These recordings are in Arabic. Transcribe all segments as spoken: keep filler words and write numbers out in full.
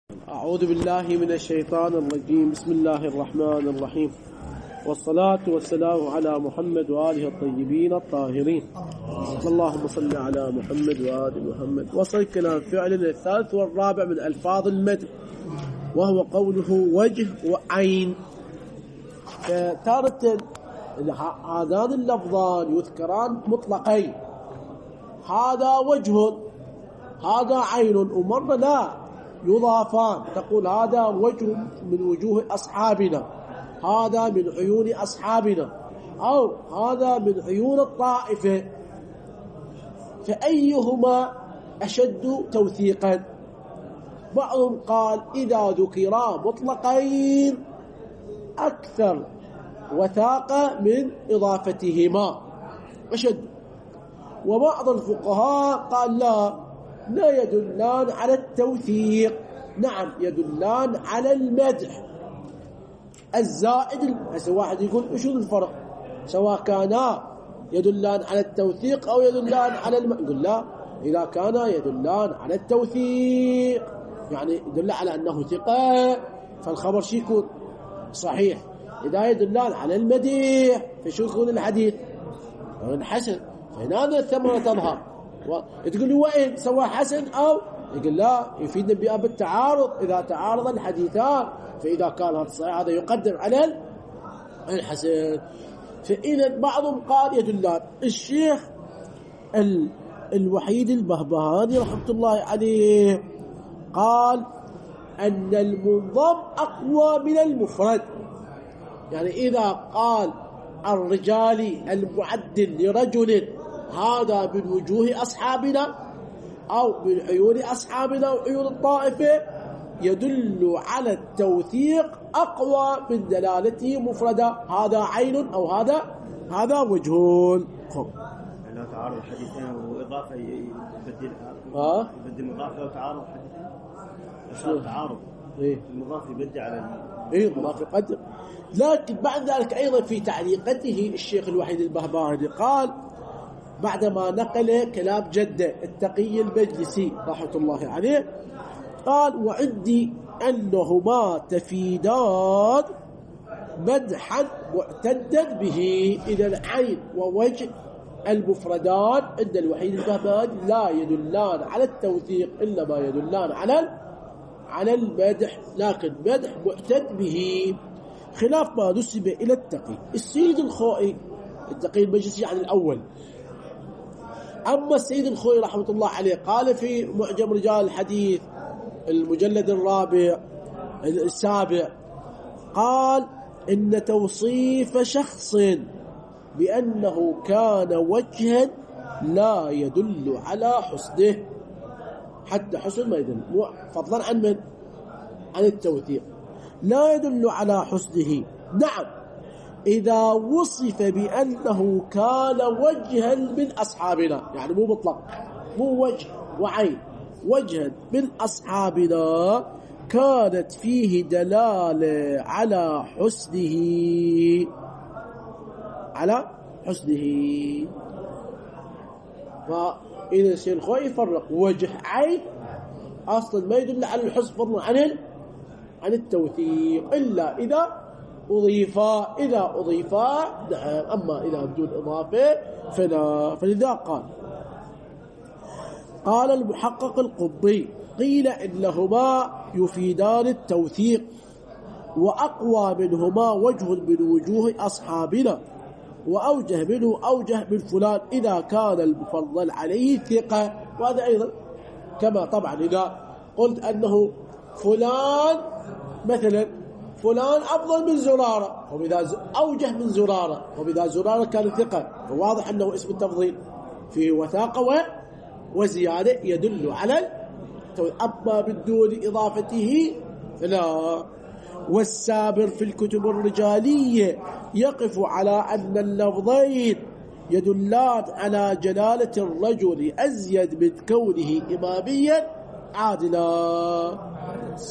أعوذ بالله من الشيطان الرجيم. بسم الله الرحمن الرحيم، والصلاة والسلام على محمد وآله الطيبين الطاهرين. اللهم صل على محمد وآل محمد. وصل كلام فعل الثالث والرابع من ألفاظ المدح، وهو قوله وجه وعين. تارة هذان اللفظان يذكران مطلقين، هذا وجه هذا عين، ومرة لا يضافان، تقول هذا وجه من وجوه أصحابنا، هذا من عيون أصحابنا، أو هذا من عيون الطائفة. فأيهما أشد توثيقا؟ بعضهم قال إذا ذكرا مطلقين أكثر وثاقة من إضافتهما أشد. وبعض الفقهاء قال لا لا يدلان على التوثيق، نعم يدلان على المدح الزائد. هسه واحد يقول ايش الفرق سواء كانا يدلان على التوثيق او يدلان على الم... يقول لا، اذا كانا يدلان على التوثيق يعني يدل على انه ثقة فالخبر شو يكون صحيح. اذا يدلان على المديح فشو يكون الحديث حسن، فهنا الثمرة تظهر. تقول لي وين سواء حسن أو يقول لا، يفيدنا بها بالتعارض. إذا تعارض الحديثان فإذا كان هذا الصحيح هذا يقدر على الحسن. فإذا بعضهم قال يدلان. الشيخ ال... الوحيد البهبهاني رحمة الله عليه قال أن المنظم أقوى من المفرد. يعني إذا قال الرجال المعدل لرجل هذا من وجوه أصحابنا أو من عيون أصحابنا وعيون الطائفة، يدل على التوثيق أقوى من دلالته مفردة، هذا عين أو هذا هذا وجه. لو تعارض الحديثين وإضافة يبدلها، ها يبدل مضافة وتعارض الحديثين. صار تعارض إيه المضاف يبدل على إيه المضاف يقدم. لكن بعد ذلك أيضا في تعليقته الشيخ الوحيد البهبهاني قال بعدما نقل كلام جده التقي المجلسي رحمة الله عليه، قال وعندي أنهما تفيدان مدحا معتدا به. إذا العين ووجه المفردان عند الوحيد البهبهاني لا يدلان على التوثيق، إنما يدلان على على المدح، لكن مدح معتد به، خلاف ما نسب إلى التقي. السيد الخوئي التقي المجلسي عن الأول. أما السيد الخوئي رحمة الله عليه قال في معجم رجال الحديث المجلد الرابع السابع، قال إن توصيف شخص بأنه كان وجها لا يدل على حسنه، حتى حسن ما يدل، فضلا عن من؟ عن التوثيق، لا يدل على حسنه. نعم إذا وصف بأنه كان وجها من أصحابنا، يعني مو مطلق، مو وجه وعين، وجها من أصحابنا كانت فيه دلالة على حسنه، على حسنه. فإذا الشيخ الخوئي يفرق وجه عين أصلا ما يدل على الحسن فضلا عن عن التوثيق، إلا إذا أضيفا إذا أضيفا نعم، أما إذا بدون إضافة فلا. فلذا قال قال المحقق القبي قيل إنهما يفيدان التوثيق، وأقوى منهما وجه من وجوه أصحابنا، وأوجه منه أوجه من فلان إذا كان المفضل عليه ثقة. وهذا أيضا كما طبعا إذا قلت أنه فلان مثلا فلان أفضل من زرارة، وبذا أوجه من زرارة، وبذا زرارة كان ثقة، فواضح أنه اسم التفضيل فيه وثاقة وزيادة يدل على. أما بدون إضافته لا. والسابر في الكتب الرجالية يقف على أن اللفظين يدلان على جلالة الرجل أزيد من كونه إماميا عادلا.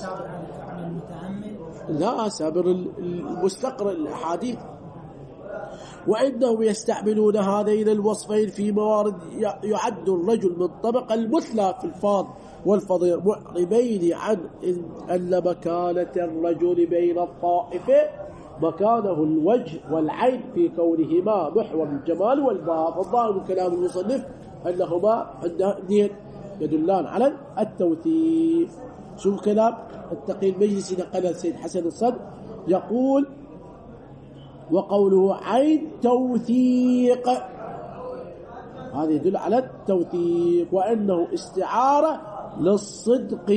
لا، سابر المستقر الأحاديث وإنهم يستعملون هذين الوصفين في موارد يعد الرجل من طبقة المثلى في الفاض والفضيل، معربين عن أن مكانة الرجل بين الطائفة مكانه الوجه والعين في كونهما محور الجمال والبهاء. فالظاهر من كلام المصنف أنهما عندهم يدلان على التوثيق. شوف كلام التقي المجلسي نقل السيد حسن الصدر يقول: وقوله عين توثيق، هذا يدل على التوثيق، وأنه استعارة للصدق،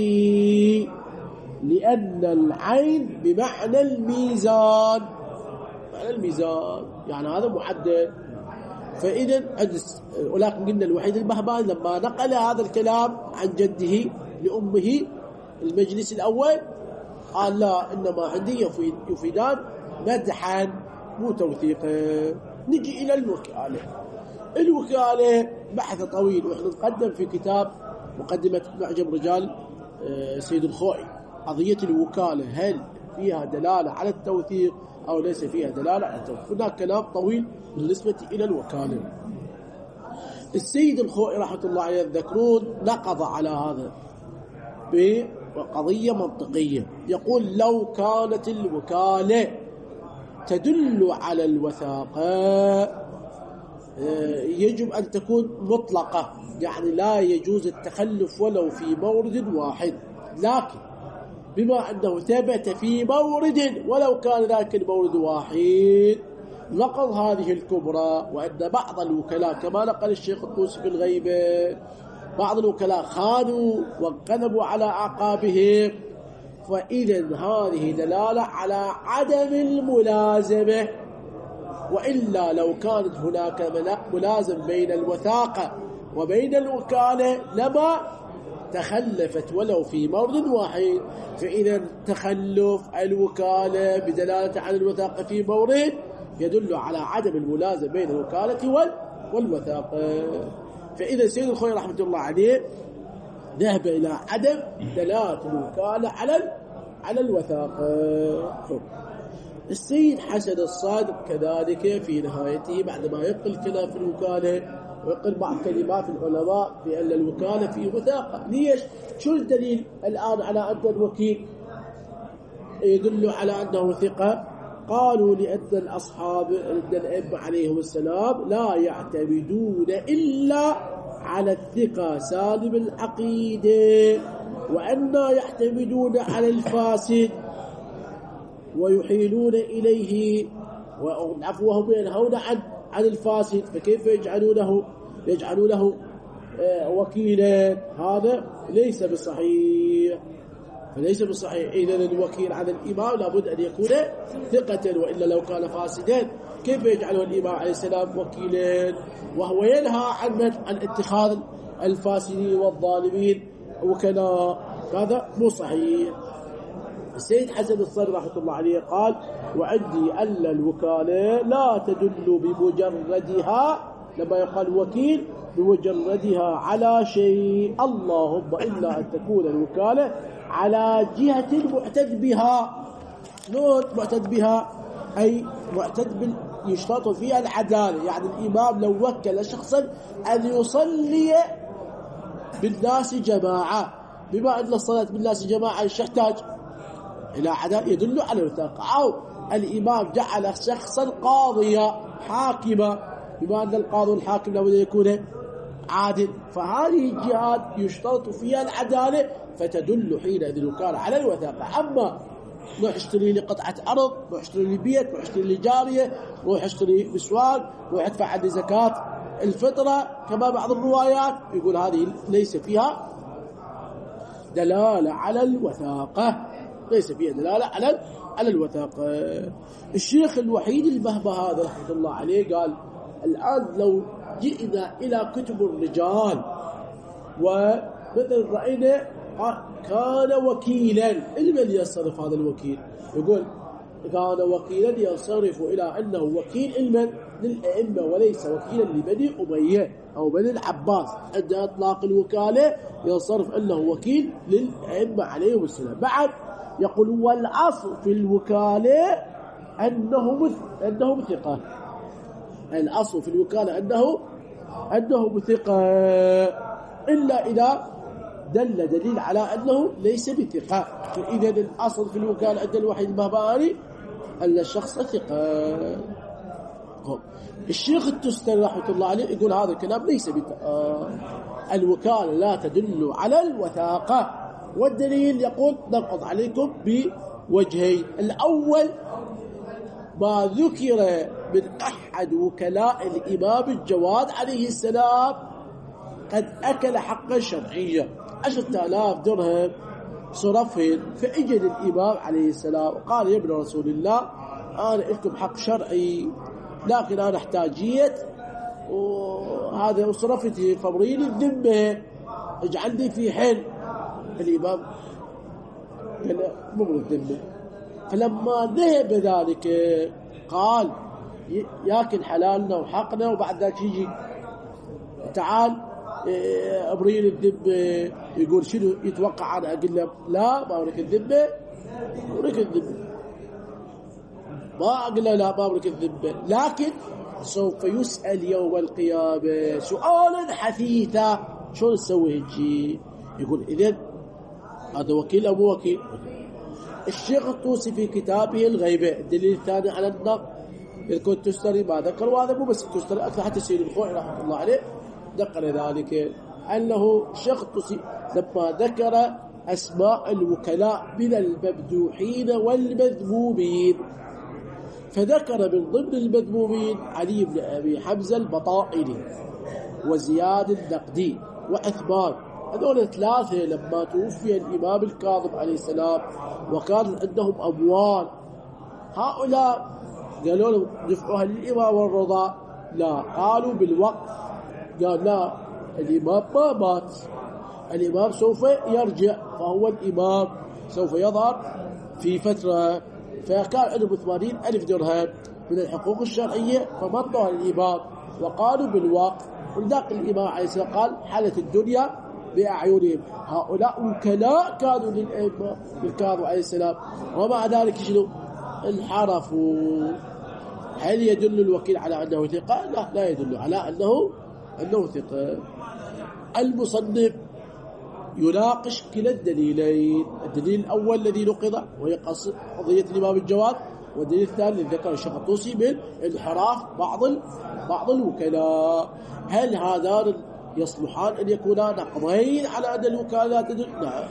لأن العين بمعنى الميزان، معنى الميزان يعني هذا محدد. فإذا ولكن قلنا الوحيد البهبهاني لما نقل هذا الكلام عن جده لأمه المجلس الأول قال لا، إنما عندي يفيد يفيدان مدحا مو توثيقا. نجي إلى الوكالة. الوكالة بحث طويل، وإحنا نقدم في كتاب مقدمة معجم رجال سيد الخوئي قضية الوكالة، هل فيها دلالة على التوثيق أو ليس فيها دلالة على التوثيق. هناك كلام طويل بالنسبة إلى الوكالة. السيد الخوئي رحمة الله عليه يذكرون نقض على هذا بقضية منطقية، يقول: لو كانت الوكالة تدل على الوثاقة يجب أن تكون مطلقة، يعني لا يجوز التخلف ولو في مورد واحد. لكن بما أنه ثبت في مورد ولو كان ذاك المورد واحد نقض هذه الكبرى. وأن بعض الوكلاء كما نقل الشيخ الطوسي في الغيبة، بعض الوكلاء خانوا وانقلبوا على أعقابهم، فإذا هذه دلالة على عدم الملازمة. وإلا لو كانت هناك ملازم بين الوثاقة وبين الوكالة لما تخلفت ولو في مورد واحد. فإذا تخلف الوكالة بدلالة على الوثاقة في مورد يدل على عدم الملازمة بين الوكالة والوثاقة. فإذا سيد الخوئي رحمة الله عليه ذهب إلى عدم دلالة الوكالة على على الوثاقة. السيد حسن الصادق كذلك في نهايته بعدما يقل كلام في الوكالة ويقل بعض كلمات العلماء بأن الوكالة في وثاقة. ليش؟ شو الدليل الآن على أن الوكيل يدل على أنه ثقة؟ قالوا لأن الأصحاب الأئمة عليهم السلام لا يعتمدون إلا على الثقة سالم العقيدة، وأن يعتمدون على الفاسد ويحيلون إليه وهم ينهون عن عن الفاسد، فكيف يجعلونه يجعلونه وكيلا؟ هذا ليس بصحيح، فليس بصحيح. إذا الوكيل على الإمام لابد أن يكون ثقة، وإلا لو كان فاسدا كيف يجعله الإمام عليه السلام وكيلا وهو ينهى عن عن اتخاذ الفاسدين والظالمين وكلا؟ هذا مو صحيح. السيد حسن الصدر رحمة الله عليه قال: وعندي أن الوكالة لا تدل بمجردها، لما يقال وكيل بمجردها على شيء، اللهم إلا أن تكون الوكالة على جهة معتد بها. شلون معتد بها؟ أي معتد بال يشترط فيها العدالة، يعني الإمام لو وكل شخصا أن يصلي بالناس جماعة، بما أن الصلاة بالناس جماعة يحتاج إلى عدالة يدل على الوثاقة. أو الإمام جعل شخصا قاضيا حاكما، بما أن القاضي والحاكم لابد يكون عادل، فهذه الجهات يشترط فيها العدالة فتدل حينئذ الوكالة على الوثاقة. أما روح اشتري لي قطعة أرض، روح اشتري لي بيت، روح اشتري لي جارية، روح اشتري مسواق، روح ادفع عني زكاة الفطرة كما بعض الروايات، يقول هذه ليس فيها دلالة على الوثاقة، ليس فيها دلالة على على الوثاقة. الشيخ الوحيد البهبه هذا رحمه الله عليه قال: الآن لو جئنا إلى كتب الرجال ومثل رأينا كان وكيلا، لمن يصرف هذا الوكيل؟ يقول كان وكيلا يصرف إلى أنه وكيل علما للأئمة وليس وكيلا لبني أمية أو بني العباس. عند إطلاق الوكالة يصرف أنه وكيل للأئمة عليهم السلام. بعد يقول: والأصل في الوكالة أنهم أنهم ثقة، الأصل في الوكالة أنه أنه بثقة، إلا إذا دل دليل على أنه ليس بثقة، فإذا الأصل في الوكالة عند الوحيد البهبهاني أن الشخص ثقة. الشيخ التستري رحمة الله عليه يقول هذا الكلام ليس بثقة، الوكالة لا تدل على الوثاقة، والدليل يقول نقض عليكم بوجهين. الأول ما ذكر من أحد وكلاء الإمام الجواد عليه السلام قد أكل حقا شرعيا، عشرة آلاف درهم صرفهم، فإجد الإمام عليه السلام وقال يا ابن رسول الله أنا لكم حق شرعي لكن أنا احتاجيت وهذا وصرفتي فبريل الذمة اجعلني في حل. الإمام قال مو الذمة، فلما ذهب ذلك قال ياكل حلالنا وحقنا، وبعد ذلك يجي تعال ابريل الذمة يقول شنو يتوقع أنا أقول له لا ما أمرك الذمة أمرك الذمة، ما أقول له لا ما أمرك الذمة، لكن سوف يسأل يوم القيامة سؤالا حثيثا. شو نسوي هيجي؟ يقول إذن هذا وكيل أو مو وكيل؟ الشيخ الطوسي في كتابه الغيبة الدليل الثاني على النقد يذكر التستري ما ذكر، وهذا مو بس التستري أكثر، حتى سيد الخوئي رحمه الله عليه ذكر ذلك أنه الشيخ الطوسي لما ذكر أسماء الوكلاء من الممدوحين والمذمومين فذكر من ضمن المذمومين علي بن أبي حمزة البطائني وزياد النقدي وعثمان، هذول ثلاثة لما توفي الإمام الكاظم عليه السلام وكان عندهم أموال، هؤلاء قالوا لهم دفعوها للإمام والرضا، لا قالوا بالوقت، قال لا الإمام ما مات، الإمام سوف يرجع، فهو الإمام سوف يظهر في فترة، فكان عندهم ثمانين ألف درهم من الحقوق الشرعية فمضوا للإمام وقالوا بالوقت، ولذلك الإمام عليه السلام قال حالة الدنيا بأعينهم. هؤلاء وكلاء كانوا للإمام الكاظم عليه السلام، ومع ذلك شنو انحرفوا. هل يدل الوكيل على أنه ثقة؟ لا لا يدل على أنه أنه ثقة. المصنف يناقش كلا الدليلين، الدليل الأول الذي نقض وهي قضية الإمام الجواد، والدليل الثاني الذي ذكر الشيخ الطوسي من انحراف بعض بعض الوكلاء. هل هذان يصلحان أن يكونا نقضين على أن الوكالة لا تدل؟ نعم.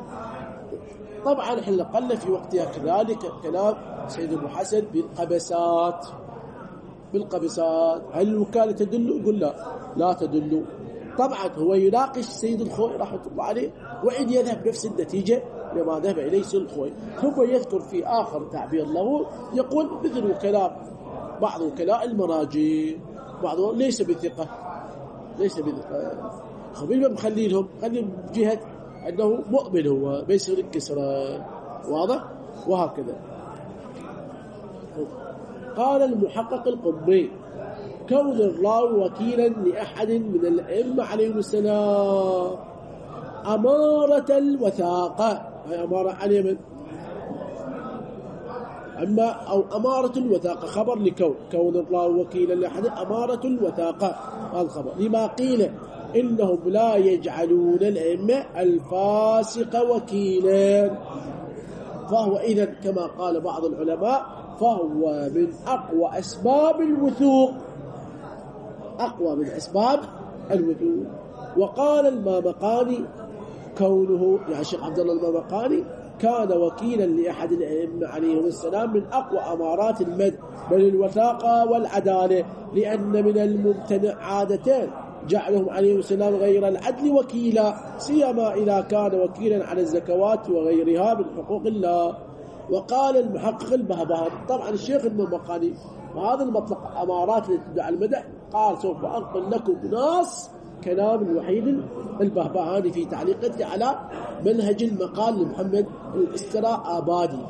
طبعا احنا قلنا في وقتها كذلك كلام سيد ابو حسن بالقبسات بالقبسات هل الوكالة تدل؟ يقول لا لا تدل. طبعا هو يناقش سيد الخوئي رحمه الله عليه وإن يذهب نفس النتيجة لما ذهب إليه سيد الخوئي، ثم يذكر في آخر تعبير له يقول مثل وكلاء بعض وكلاء المراجع بعضهم ليس بثقة ليس بثقة خبيل ما مخلي لهم خليهم بجهة أنه مؤمن هو بيصير الكسرة، واضح؟ وهكذا. قال المحقق القمي كون الراوي وكيلا لأحد من الأئمة عليهم السلام أمارة الوثاقة، هي أمارة على من؟ أما أو أمارة الوثاقة خبر لكون كون الراوي وكيلا لأحد أمارة الوثاقة، هذا الخبر لما قيل إنهم لا يجعلون الأئمة الفاسق وكيلا، فهو إذن كما قال بعض العلماء فهو من أقوى أسباب الوثوق أقوى من أسباب الوثوق. وقال المامقاني كونه يعني الشيخ عبد الله المامقاني كان وكيلا لأحد الأئمة عليهم السلام من أقوى أمارات المد بل الوثاقة والعدالة، لأن من الممتنع عادتين جعلهم عليهم السلام غير العدل وكيلا، سيما إذا كان وكيلا على الزكوات وغيرها من حقوق الله. وقال المحقق البهبهاني طبعا الشيخ المامقاني وهذا المطلق أمارات لتدعى المدح قال سوف أنقل لكم نص كلام الوحيد البهبهاني في تعليقته على منهج المقال لمحمد الأسرى آبادي.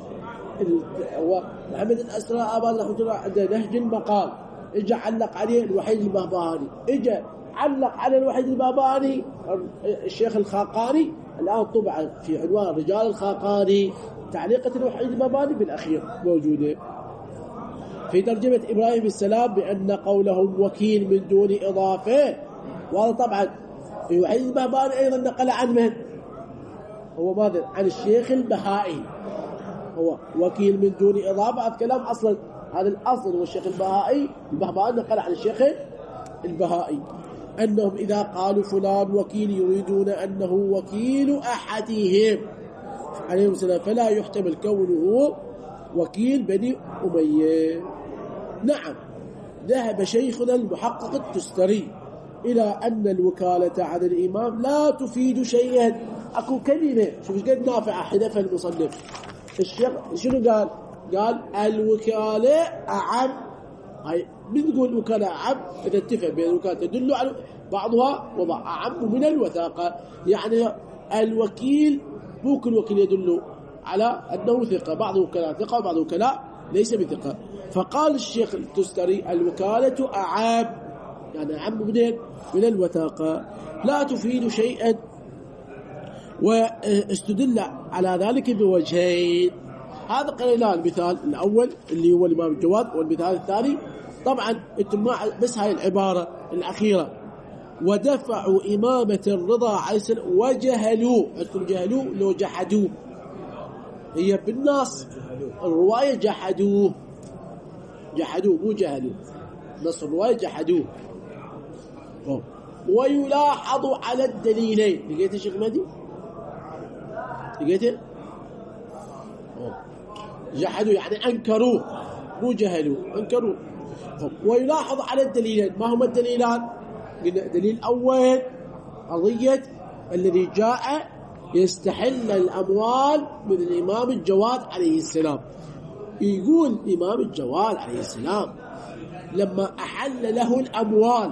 محمد الأسرى آبادي رحمه الله عنده نهج المقال، اجى علق عليه الوحيد البهبهاني، اجى علق على الوحيد البهبهاني الشيخ الخاقاني، الآن طبع في عنوان رجال الخاقاني تعليقة الوحيد البهبهاني بالأخير موجودة. في ترجمة إبراهيم السلام بأن قولهم وكيل من دون إضافة، وهذا طبعا الوحيد البهبهاني أيضا نقل عن من؟ هو ماذا؟ عن الشيخ البهائي، هو وكيل من دون إضافة. هذا كلام أصلا، هذا الأصل هو الشيخ البهائي، البهبهاني نقل عن الشيخ البهائي أنهم إذا قالوا فلان وكيل يريدون أنه وكيل أحدهم عليه السلام، فلا يحتمل كونه وكيل بني أمية. نعم، ذهب شيخنا المحقق التستري إلى أن الوكالة على الإمام لا تفيد شيئا. أكو كلمة شوف قد نافعة حذفها المصنف. الشيخ شنو قال؟ قال الوكالة أعم. هاي من تقول وكالة أعم؟ إذا اتفق بين الوكالة تدل على بعضها وبعض أعم من الوثاقة، يعني الوكيل مو كل وكيل يدل على أنه ثقة، بعض الوكلاء ثقة وبعض الوكلاء ليس بثقة. فقال الشيخ التستري الوكالة أعم، يعني أعم منين؟ من الوثاقة، لا تفيد شيئا. واستدل على ذلك بوجهين. هذا قلنا المثال الأول اللي هو الإمام الجواد، والمثال الثاني طبعا انتم بس هاي العبارة الأخيرة ودفعوا إمامة الرضا عليه السلام وجهلوا. عندكم جهلوا لو جحدوا، هي بالنص الرواية جحدوه، جحدوه مو جهلوا، نص الرواية جحدوه. ويلاحظ على الدليلين. لقيت الشيخ مهدي؟ لقيته؟ جحدوا يعني أنكروه مو جهلوا، أنكروه. ويلاحظ على الدليلين. ما هما الدليلان؟ قلنا دليل أول قضية الذي جاء يستحل الأموال من الإمام الجواد عليه السلام. يقول الإمام الجواد عليه السلام لما أحل له الأموال،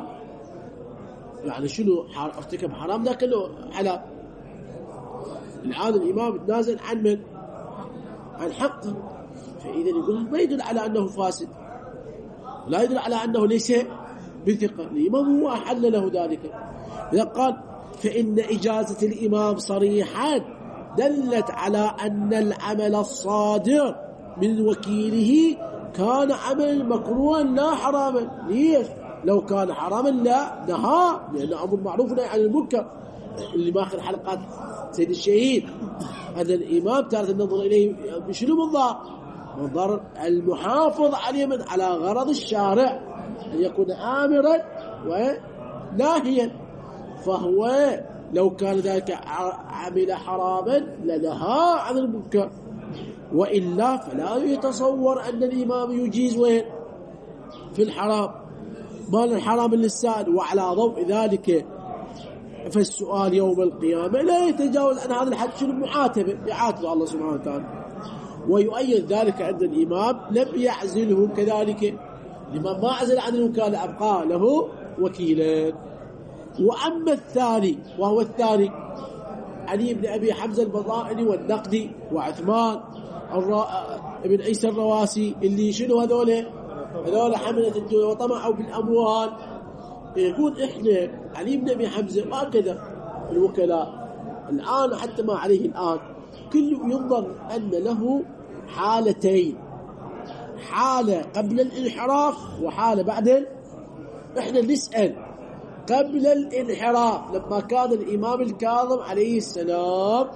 يعني شنو ارتكب حرام ذاك له حلال. الآن الإمام تنازل عن من؟ عن حقه، فإذا يقول ما يدل على أنه فاسد، لا يدل على أنه ليس بثقة. الإمام هو أحل له ذلك. إذا قال فإن إجازة الإمام صريحا دلت على أن العمل الصادر من وكيله كان عمل مكروها لا حراما. ليش؟ لو كان حراما لا نهى، لأن أمر معروف نهي عن المنكر. اللي ماخر حلقات سيد الشهيد هذا الإمام تارة النظر إليه بشنو منظر؟ منظر المحافظ عليه من على غرض الشارع أن يكون آمرا وناهيا. فهو لو كان ذلك عمل حراما لنهى عن المنكر، وإلا فلا يتصور أن الإمام يجيز وين؟ في الحرام. مال الحرام للسائل. وعلى ضوء ذلك فالسؤال يوم القيامة لا يتجاوز عن هذا الحد شنو؟ معاتبة، يعاتب الله سبحانه وتعالى. ويؤيد ذلك عند الإمام لم يعزله كذلك. الإمام ما عزل عن الوكالة، أبقى له وكيلا. وأما الثاني وهو الثاني علي بن أبي حمزة البضائني والنقدي وعثمان الرا... ابن عيسى الرواسي اللي شنو هذول؟ هذول حملة الدولة وطمعوا بالأموال. يقول إحنا علي بن أبي حمزة وهكذا الوكلاء الآن حتى ما عليه الآن كله ينظر أن له حالتين، حالة قبل الانحراف وحالة بعد. إحنا نسأل قبل الانحراف لما كان الإمام الكاظم عليه السلام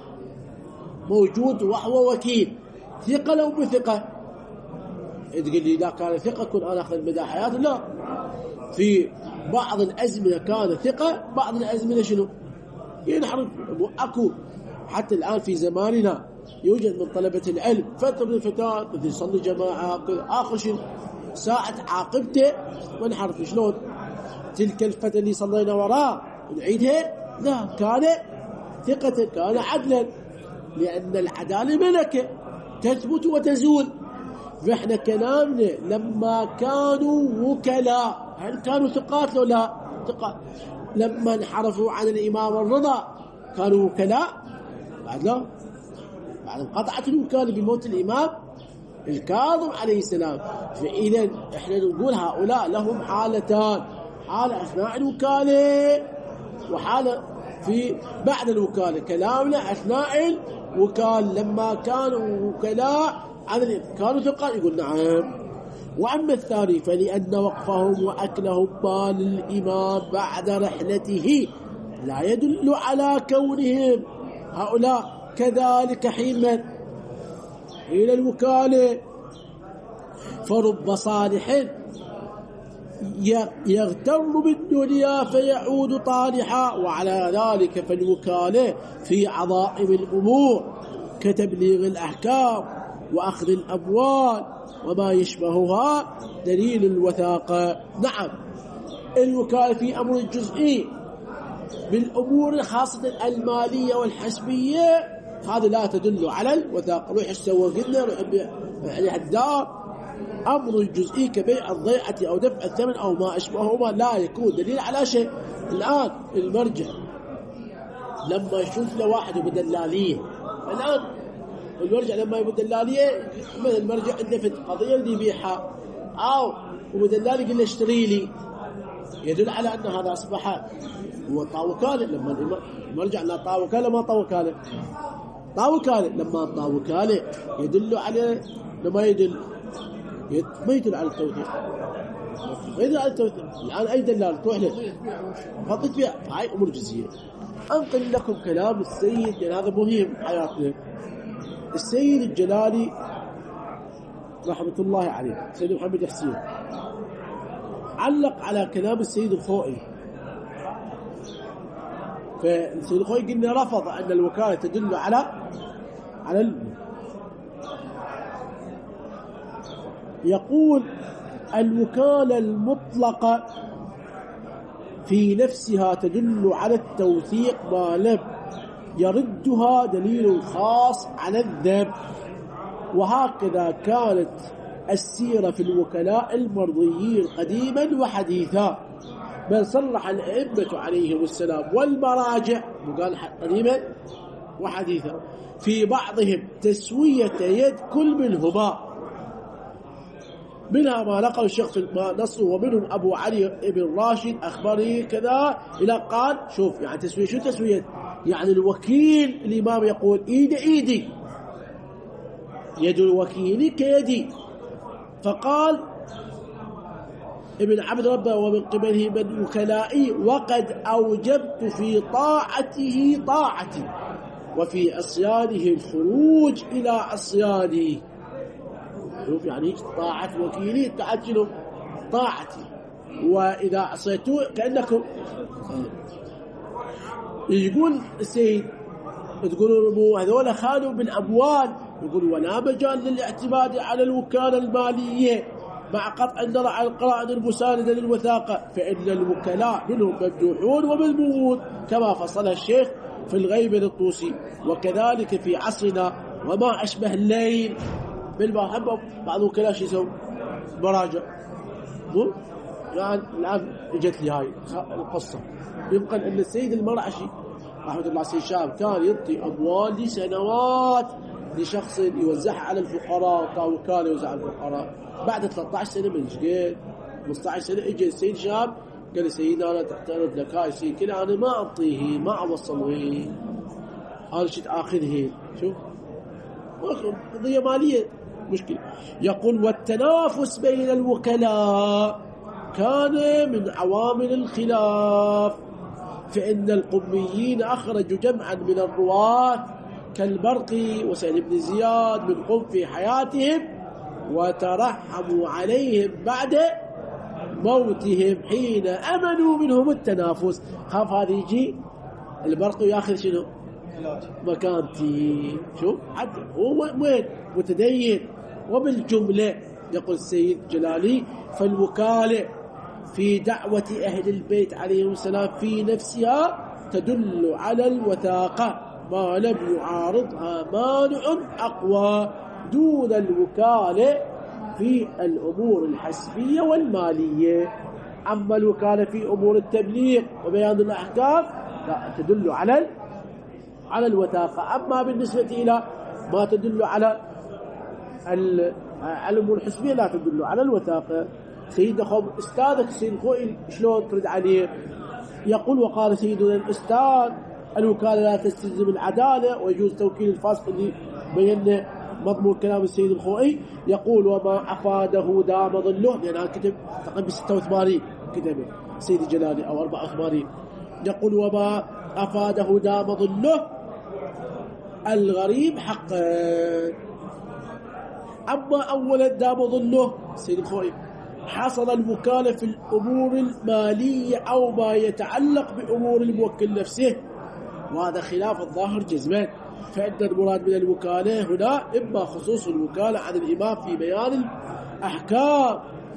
موجود وهو وكيل، ثقة لو بثقة؟ تقول لي لا كان ثقة كن أنا أخذ مدى حياته. لا، في بعض الأزمنة كان ثقة، بعض الأزمنة شنو؟ ينحرف. أكو حتى الآن في زماننا يوجد من طلبة العلم فترة من الفترات مثل يصلي جماعة آخر شيء ساعة عاقبته ونحرف. شلون تلك الفترة اللي صلينا وراء نعيدها؟ لا، كان ثقة، كان عدلا، لأن العدالة ملكة تثبت وتزول. فإحنا كلامنا لما كانوا وكلاء هل كانوا ثقات لو لا؟ ثقات. لما انحرفوا عن الإمام الرضا كانوا وكلاء؟ بعد لا، بعد انقطعت الوكالة بموت الإمام الكاظم عليه السلام. فإذا إحنا نقول هؤلاء لهم حالتان، حالة أثناء الوكالة وحالة في بعد الوكالة. كلامنا أثناء الوكالة لما كانوا وكلاء عن كانوا ثقات، يقول نعم. وأما الثاني فلأن وقفهم وأكلهم مال الإمام بعد رحلته لا يدل على كونهم هؤلاء كذلك حين من حين الوكالة. فرب صالح يغتر بالدنيا فيعود طالحا، وعلى ذلك فالوكالة في عظائم الأمور كتبليغ الأحكام وأخذ الأموال وما يشبهها دليل الوثاقة. نعم الوكالة في أمر جزئي بالأمور الخاصة المالية والحسبية هذا لا تدل على الوثاقة. روح السوق لنا روح بيع الدار، أمر جزئي كبيع الضيعة أو دفع الثمن أو ما أشبههما لا يكون دليل على شيء. الآن المرجع لما يشوف له واحد بدلالية، الآن المرجع لما يبدل دلالية من المرجع عنده في قضية اللي يبيعها أو وبدلالي يقول له اشتري لي، يدل على أن هذا أصبح هو طا وكالة. لما المرجع لا طا وكالة ما طا وكالة، طا وكالة لما طا وكالة يدل على لما يدل ما يدل على التوثيق، ما يدل على التوثيق. الآن أي دلال تروح له فقط تبيع، هاي أمور جزئية. أنقل لكم كلام السيد لأن هذا مهم حياتنا. السيد الجلالي رحمة الله عليه سيد محمد حسين علق على كلام السيد الخوئي، فالسيد الخوئي قلنا رفض أن الوكالة تدل على على ال... يقول الوكالة المطلقة في نفسها تدل على التوثيق ما لم يردها دليل خاص على الذنب، وهكذا كانت السيرة في الوكلاء المرضيين قديما وحديثا، بل صرح الأئمة عليهم السلام والمراجع وقال قديما وحديثا في بعضهم تسوية يد كل منهما، منها ما نقل الشيخ ما نصه، ومنهم أبو علي بن راشد أخبره كذا إلى قال شوف يعني تسوية شو تسوية؟ يعني الوكيل الإمام يقول إيدي إيدي يد الوكيل كيدي، فقال ابن عبد ربه ومن قبله من وكلائي وقد أوجبت في طاعته طاعتي وفي عصيانه الخروج إلى عصياني. شوف يعني طاعة وكيلي تعجلوا طاعتي، وإذا عصيتوا كأنكم. يقول السيد تقولون مو هذول خانوا بالأموال، يقول ولا مجال للاعتماد على الوكالة المالية مع قطع النظر عن القرائن المساندة للوثاقة، فإن الوكلاء منهم ممدوحون ومذمومون كما فصلها الشيخ في الغيب الطوسي، وكذلك في عصرنا وما أشبه الليل بالمحبة بعض الوكلاء شو يسوي مراجع. يعني الآن اجت لي هاي القصة، يمكن أن السيد المرعشي رحمة الله عليه الشام كان يعطي أموال لسنوات لشخص يوزعها على الفقراء، وكان يوزع على الفقراء. بعد ثلاثة عشر سنة من جديد خمسة عشر سنة اجى السيد شاب قال سيدي أنا تحترد لك هاي السيد كله أنا ما أعطيه ما أوصله، أنا شت آخذه. شوف قضية مالية مشكلة. يقول والتنافس بين الوكلاء كان من عوامل الخلاف، فإن القميين أخرجوا جمعا من الرواة كالبرقي وسعيد بن زياد من قم في حياتهم وترحموا عليهم بعد موتهم حين أمنوا منهم التنافس. خاف هذا يجي البرقي ياخذ شنو مكانتي. شوف حتى هو وين متدين. وبالجملة يقول السيد جلالي فالوكالة في دعوة أهل البيت عليهم السلام في نفسها تدل على الوثاقة ما لم يعارضها مانع أقوى دون الوكالة في الأمور الحسبية والمالية. أما الوكالة في أمور التبليغ وبيان الأحكام لا تدل على على الوثاقة. أما بالنسبة إلى ما تدل على الأمور الحسبية لا تدل على الوثاقة. سيدنا خوب استاذك سيد خوئي شلون ترد عليه؟ يقول وقال سيدنا الأستاذ الوكالة لا تستلزم العدالة ويجوز توكيل الفاسق اللي بينا مضمون كلام السيد الخوئي يقول وما أفاده دام ظله، لأن هذا كتب تقريبا ستة وثمانين كتبه السيد الجلالي أو أربعة وثمانين. يقول وما أفاده دام ظله الغريب حقا. أما أولا دام ظله السيد الخوئي حصل الوكالة في الأمور المالية أو ما يتعلق بأمور الموكل نفسه، وهذا خلاف الظاهر جزمان، فإن المراد من الوكالة هنا إما خصوص الوكالة عن الإمام في بيان الأحكام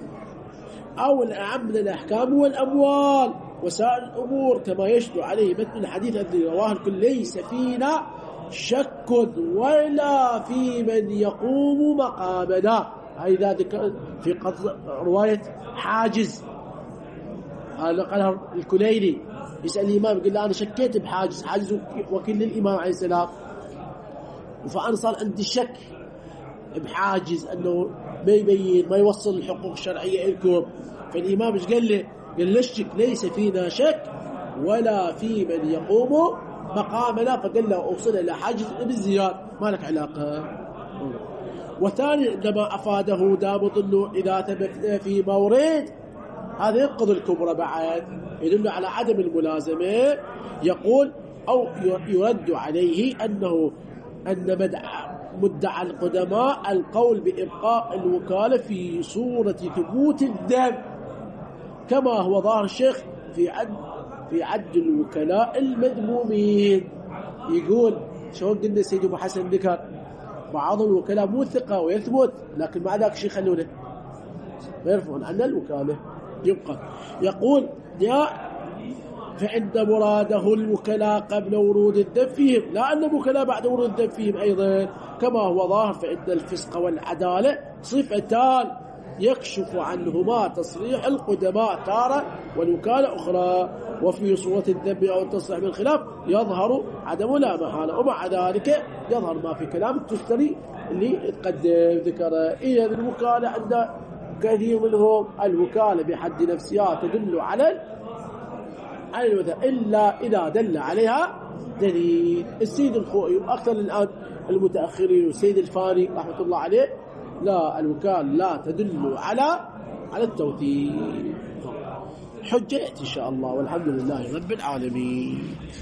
أو الأعم من الأحكام والأموال وسائر الأمور، كما يشدو عليه متن الحديث الذي رواه الكل ليس فينا شك ولا في من يقوم مقامنا. هذا ذكر في رواية حاجز قالها الكليني، يسأل الإمام يقول له أنا شكيت بحاجز، حاجز وكيل الإمام عليه السلام، فأنا صار عندي شك بحاجز أنه ما يبين ما يوصل الحقوق الشرعية لكم. فالإمام ايش قال له؟ قال له الشك ليس فينا شك ولا في من يقوم مقامنا، فقال له أوصل إلى حاجز بالزياد ما لك علاقة. وثاني عندما أفاده دام ظنه إذا ثبت في مورد، هذا ينقض الكبرى بعد، يدل على عدم الملازمة. يقول أو يرد عليه أنه أن مدعى مدعى القدماء القول بإبقاء الوكالة في صورة ثبوت الدم، كما هو ظاهر الشيخ في عد في عد الوكلاء المذمومين. يقول شلون قلنا سيدي أبو حسن ذكر بعض الوكلاء مو ثقة ويثبت، لكن مع ذلك شيء خلونه ما يرفعون عن الوكالة يبقى. يقول يا فإن مراده الوكلاء قبل ورود الدم فيهم، لا أن الوكلاء بعد ورود الدم فيهم أيضا، كما هو ظاهر فإن الفسق والعدالة صفتان يكشف عنهما تصريح القدماء تارة والوكالة أخرى، وفي صورة الذنب أو التصريح بالخلاف يظهر عدم لا محالة، ومع ذلك يظهر ما في كلام التشتري اللي تقدم ذكره. إذا الوكالة عند كثير منهم الوكالة بحد نفسها تدل على على الوثاء إلا إذا دل عليها دليل. السيد الخوئي وأكثر الآن المتأخرين والسيد الفاني رحمة الله عليه لا الوكالة لا تدل على على التوثيق. حجة إن شاء الله، والحمد لله رب العالمين.